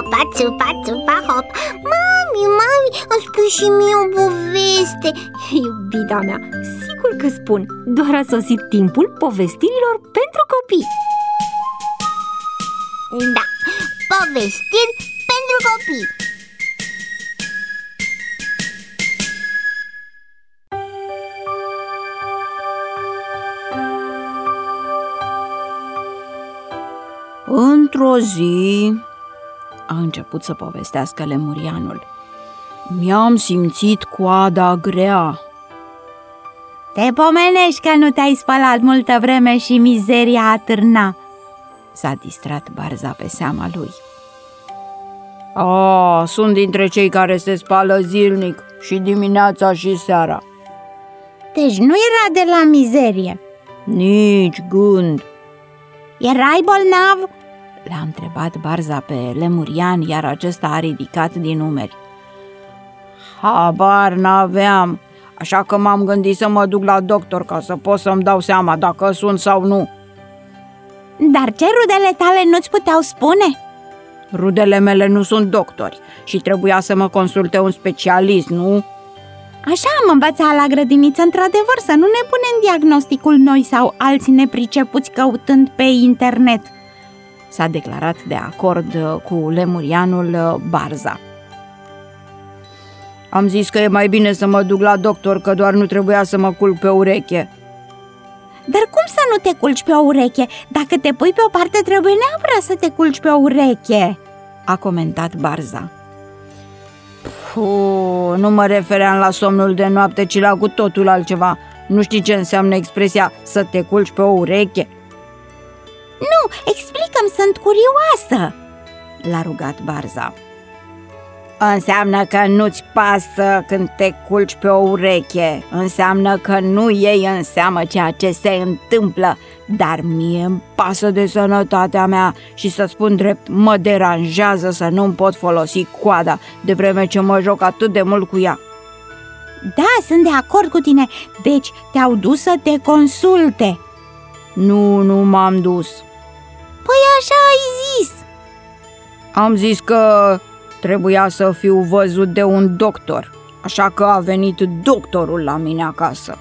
țupa, țupa, țupa, hop. Mami, îmi spui și mie o poveste. Iubita mea, sigur că spun. Doar a sosit timpul povestirilor pentru copii. Da, povestiri pentru copii. Într-o zi, a început să povestească lemurianul, mi-am simțit coada grea. Te pomenești că nu te-ai spălat multă vreme și mizeria atârna. S-a distrat Barza pe seama lui. Sunt dintre cei care se spală zilnic, și dimineața și seara. Deci nu era de la mizerie? Nici gând. Erai bolnav? L-a întrebat Barza pe lemurian, iar acesta a ridicat din umeri. Habar n-aveam, așa că m-am gândit să mă duc la doctor ca să pot să-mi dau seama dacă sunt sau nu. Dar ce rudele tale nu-ți puteau spune? Rudele mele nu sunt doctori și trebuia să mă consulte un specialist, nu? Așa am învățat la grădiniță, într-adevăr, să nu ne punem diagnosticul noi sau alții nepricepuți căutând pe internet. S-a declarat de acord cu lemurianul Barza. Am zis că e mai bine să mă duc la doctor, că doar nu trebuia să mă culc pe ureche. Dar cum să nu te culci pe o ureche? Dacă te pui pe o parte, trebuie neapărat să te culci pe o ureche, a comentat Barza. Nu mă refeream la somnul de noapte, ci la cu totul altceva. Nu știi ce înseamnă expresia să te culci pe o ureche? Nu, explică-mi, sunt curioasă, l-a rugat Barza. Înseamnă că nu-ți pasă când te culci pe o ureche. Înseamnă că nu iei în seamă ceea ce se întâmplă. Dar mie îmi pasă de sănătatea mea și, să spun drept, mă deranjează să nu-mi pot folosi coada, de vreme ce mă joc atât de mult cu ea. Da, sunt de acord cu tine. Deci te-au dus să te consulte? Nu m-am dus. Păi așa ai zis. Am zis că trebuia să fiu văzut de un doctor, așa că a venit doctorul la mine acasă.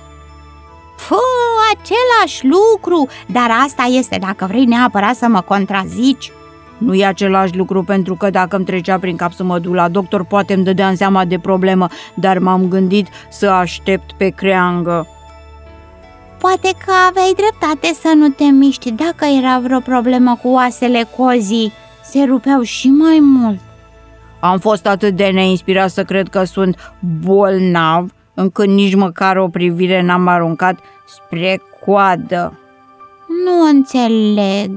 Același lucru, dar asta este dacă vrei neapărat să mă contrazici. Nu e același lucru, pentru că dacă îmi trecea prin cap să mă duc la doctor, poate îmi dădeam seama de problemă, dar m-am gândit să aștept pe creangă. Poate că aveai dreptate să nu te miști. Dacă era vreo problemă cu oasele cozii, se rupeau și mai mult. Am fost atât de neinspirat să cred că sunt bolnav, încât nici măcar o privire n-am aruncat spre coadă. Nu înțeleg.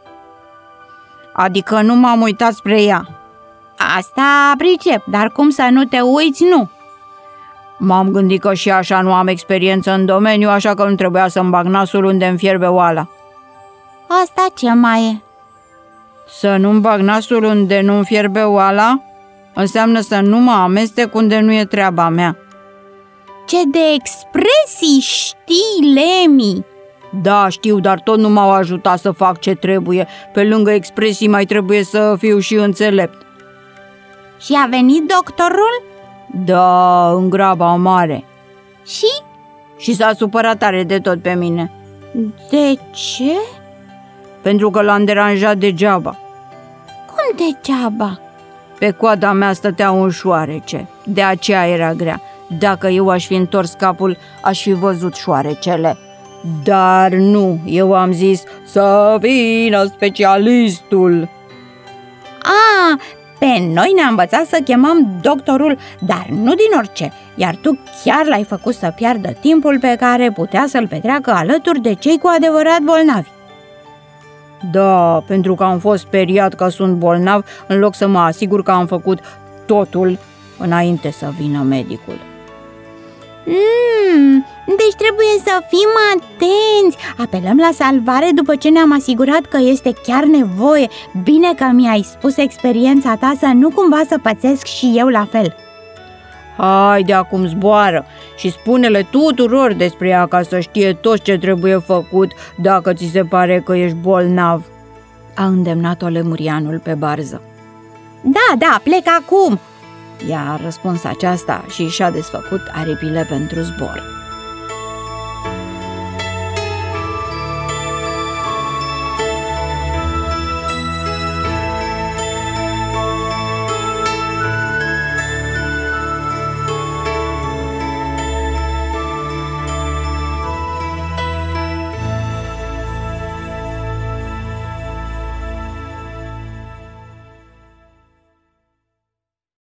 Adică nu m-am uitat spre ea. Asta pricep, dar cum să nu te uiți, nu? M-am gândit că și așa nu am experiență în domeniu, așa că nu trebuia să-mi bag nasul unde îmi fierbe oala. Asta ce mai e? Să nu-mi bag nasul unde nu-mi fierbe oala înseamnă să nu mă amestec unde nu e treaba mea. Ce de expresii știi, Lemi! Da, știu, dar tot nu m-au ajutat să fac ce trebuie. Pe lângă expresii mai trebuie să fiu și înțelept. Și a venit doctorul? Da, în graba mare. Și? Și s-a supărat tare de tot pe mine. De ce? Pentru că l-am deranjat degeaba. Cum degeaba? Pe coada mea stătea un șoarece, de aceea era grea. Dacă eu aș fi întors capul, aș fi văzut șoarecele. Dar nu, eu am zis să vină specialistul. Pe noi ne-a învățat să chemăm doctorul, dar nu din orice. Iar tu chiar l-ai făcut să piardă timpul pe care putea să-l petreacă alături de cei cu adevărat bolnavi. Da, pentru că am fost speriat că sunt bolnav, în loc să mă asigur că am făcut totul înainte să vină medicul. Deci trebuie să fim atenți. Apelăm la salvare după ce ne-am asigurat că este chiar nevoie. Bine că mi-ai spus experiența ta, să nu cumva să pățesc și eu la fel. Haide, acum zboară și spune-le tuturor despre ea, ca să știe tot ce trebuie făcut dacă ți se pare că ești bolnav, a îndemnat-o lemurianul pe Barză. Da, plec acum. I-a răspuns aceasta și și-a desfăcut aripile pentru zbor.